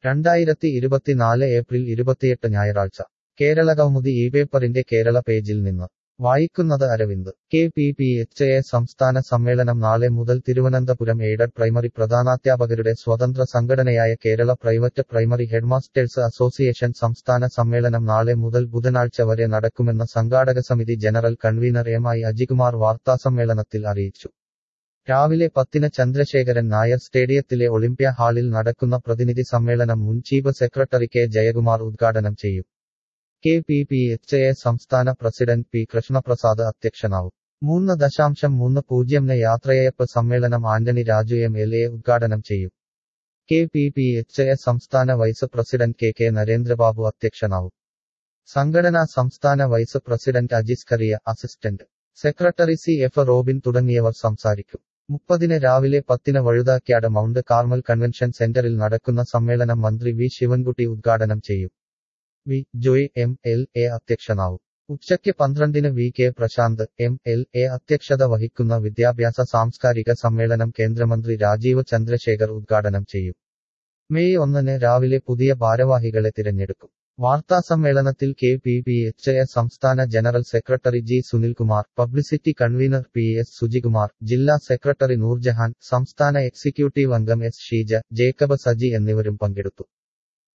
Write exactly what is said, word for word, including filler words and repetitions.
രണ്ടായിരത്തി ഇരുപത്തിനാല് ഏപ്രിൽ ഇരുപത്തിയെട്ട് ഞായറാഴ്ച കേരള കൗമുദി ഈ പേപ്പറിന്റെ കേരള പേജിൽ നിന്ന് വായിക്കുന്നത് Aravind. K P P H A സംസ്ഥാന സമ്മേളനം നാളെ മുതൽ തിരുവനന്തപുരം എയ്ഡഡ് പ്രൈമറി പ്രധാനാധ്യാപകരുടെ സ്വതന്ത്ര സംഘടനയായ Kerala private primary headmasters association സംസ്ഥാന സമ്മേളനം നാളെ മുതൽ ബുധനാഴ്ച വരെ നടക്കുമെന്ന് സംഘാടകസമിതി general convener M I Ajikumar വാർത്താസമ്മേളനത്തിൽ അറിയിച്ചു. രാവിലെ പത്തിന് ചന്ദ്രശേഖരൻ നായർ സ്റ്റേഡിയത്തിലെ ഒളിമ്പ്യ ഹാളിൽ നടക്കുന്ന പ്രതിനിധി സമ്മേളനം മുൻ ചീഫ് സെക്രട്ടറി കെ ജയകുമാർ ഉദ്ഘാടനം ചെയ്യും. K P P H A സംസ്ഥാന പ്രസിഡന്റ് പി കൃഷ്ണപ്രസാദ് അധ്യക്ഷനാവും. മൂന്ന് ദശാംശം മൂന്ന് പൂജ്യം യാത്രയയപ്പ് സമ്മേളനം Antony Raju M L A ഉദ്ഘാടനം ചെയ്യും. K P P H A സംസ്ഥാന vice president K K Narendrababu അധ്യക്ഷനാവും. സംഘടനാ സംസ്ഥാന vice president Ajis Kariya, assistant secretary C F Robin തുടങ്ങിയവർ സംസാരിക്കും. മുപ്പതിന് രാവിലെ പത്തിന് വഴുതാക്കാട് മൗണ്ട് കാർമൽ കൺവെൻഷൻ സെന്ററിൽ നടക്കുന്ന സമ്മേളനം മന്ത്രി വി ശിവൻകുട്ടി ഉദ്ഘാടനം ചെയ്യും. V Joy M L A അധ്യക്ഷനാവും. ഉച്ചയ്ക്ക് പന്ത്രണ്ടിന് V K Prashant M L A അധ്യക്ഷത വഹിക്കുന്ന വിദ്യാഭ്യാസ സാംസ്കാരിക സമ്മേളനം കേന്ദ്രമന്ത്രി രാജീവ് ചന്ദ്രശേഖർ ഉദ്ഘാടനം ചെയ്യും. മെയ് ഒന്നിന് രാവിലെ പുതിയ ഭാരവാഹികളെ തിരഞ്ഞെടുക്കും. വാർത്താസമ്മേളനത്തിൽ K P P H A സംസ്ഥാന general secretary G Sunilkumar, publicity convener P S Sujikumar, ജില്ലാ സെക്രട്ടറി നൂർജഹാൻ, സംസ്ഥാന എക്സിക്യൂട്ടീവ് അംഗം എസ് ഷീജ, ജേക്കബ് സജി എന്നിവരും പങ്കെടുത്തു.